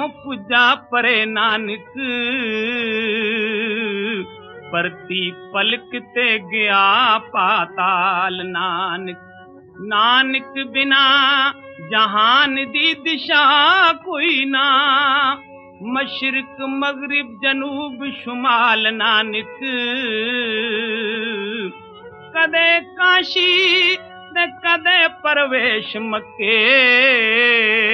पुजा परे नानक परती पलक ते गया पाताल नानक। नानक बिना जहान दी दिशा कोई ना मशरिक मगरिब जनूब शुमाल नानक। कदे काशी ते कदे परवेश मक्के